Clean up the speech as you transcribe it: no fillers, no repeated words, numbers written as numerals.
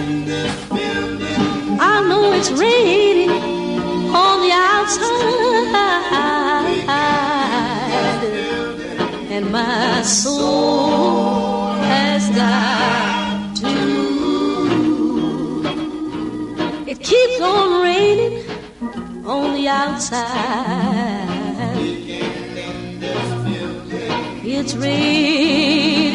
I know it's raining on the outside, and my soul has got to. It keeps on raining on the outside. It's raining